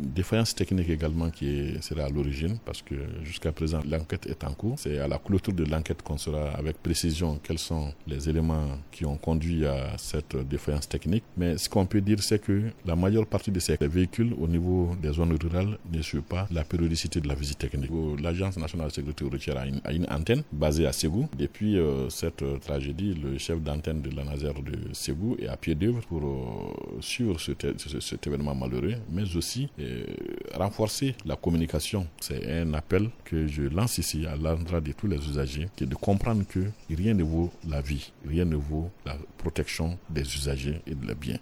défaillance technique également qui sera à l'origine, parce que jusqu'à présent, l'enquête est en cours. C'est à la clôture de l'enquête qu'on saura avec précision quels sont les éléments qui ont conduit à cette défaillance technique. Mais ce qu'on peut dire, c'est que la majeure partie de ces véhicules au niveau des zones rurales ne suivent pas la périodicité de la visite technique. L'Agence nationale de sécurité routière a une antenne basée à Ségou. Depuis cette tragédie, le chef d'antenne de l'ANASER de Ségou est à pied d'œuvre pour suivre cet événement malheureux, mais aussi renforcer la communication. C'est un appel que je lance ici à l'endroit de tous les usagers, qui est de comprendre que rien ne vaut la vie, rien ne vaut la protection des usagers et de leurs biens.